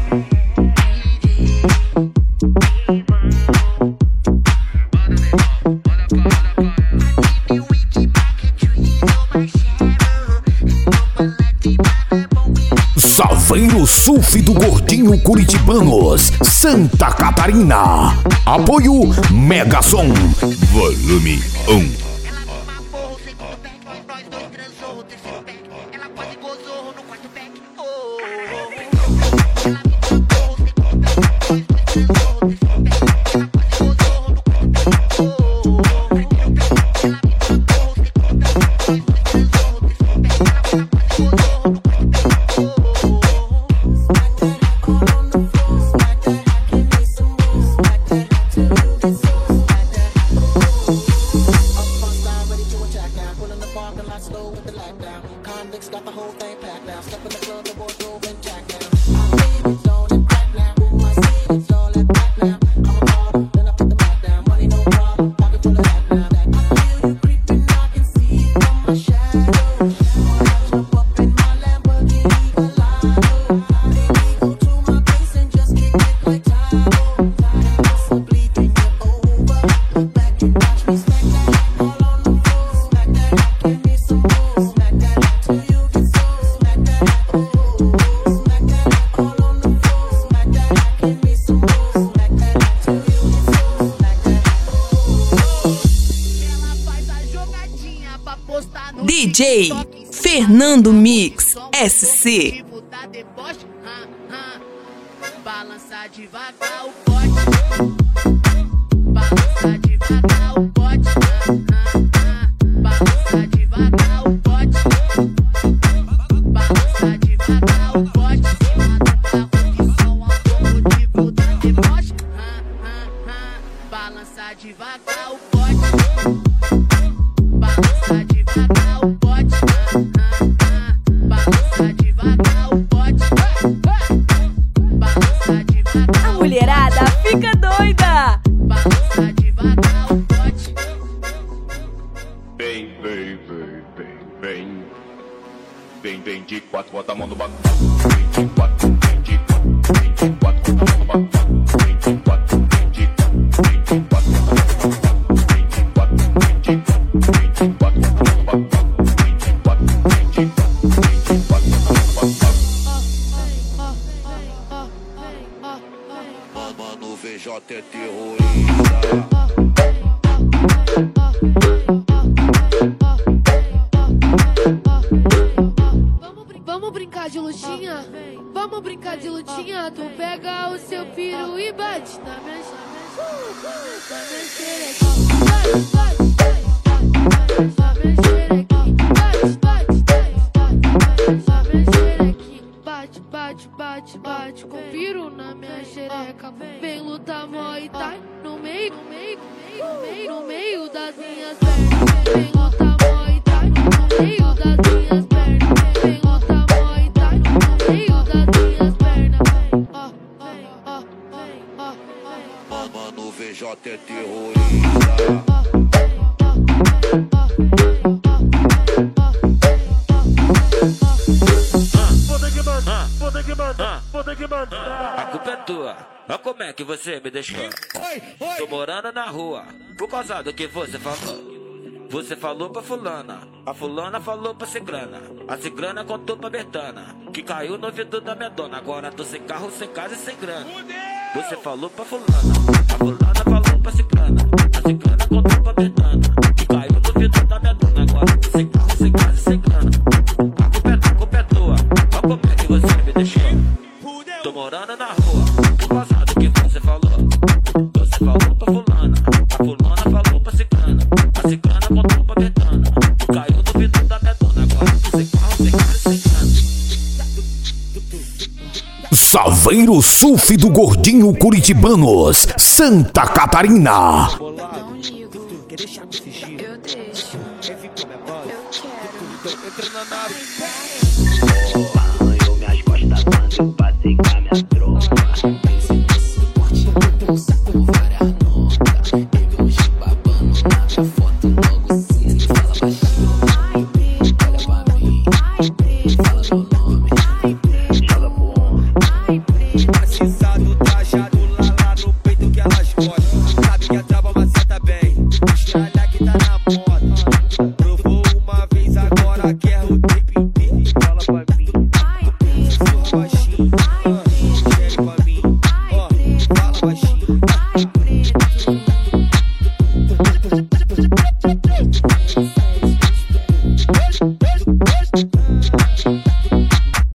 Saveiro Surf do Gordinho Curitibanos, Santa Catarina. Apoio Megasom. Volume 1. DJ Fernando Mix SC. Balança devagar o pote. Balança devagar o pote. Balança devagar o pote. Balança devagar o pote. Balança devagar o pote. Balança devagar o pote. Balança devagar o pote. Balança devagar. A mulherada fica doida. Balança devagar o pote. Vem, vem, vem, vem, vem. Vem, vem de quatro, bota a mão no baco. Vem de quatro, vem de quatro, vem de quatro, bota a mão no baco. Vem de quatro, vem de quatro, vem de quatro, bota a mão no baco. Vem de quatro, vem de quatro, vem de quatro, bota a mão no baco. Vem de quatro, vem de quatro, vem de quatro, bota a mão no baco. Mano, VJ é terrorista. Vamos brincar de lutinha? Vamos brincar de lutinha? Tu pega o seu filho e bate na minha bate, bate, bate, bate com piro na minha xereca. Vem lutar Muay Thai no meio, no meio, no meio, no meio das minhas pernas. Vem lutar Muay Thai no meio das minhas pernas. Vem lutar Muay Thai no meio das minhas pernas. Mano, VJ é terrorista. A culpa é tua, olha como é que você me deixou. Tô morando na rua, por causa do que você falou. Você falou pra fulana, a fulana falou pra ciclana, a ciclana contou pra Betana, que caiu no ouvido da minha dona. Agora tô sem carro, sem casa e sem grana. Você falou pra fulana, a fulana falou pra ciclana, a ciclana contou pra Betana, que caiu no ouvido da minha dona. Agora tô sem carro, sem casa e sem grana. A culpa é tua, olha como é que você me deixou. Tô morando na rua, por causa do que você falou. Você falou pra fulana, a fulana falou pra ciclana, a ciclana contou pra Betana, caiu no vidro da minha dona. Agora sem carro, sem cara e sem grana. Saveiro Surf do Gordinho Curitibanos, Santa Catarina. Não ligo, eu deixo, eu quero. Oh.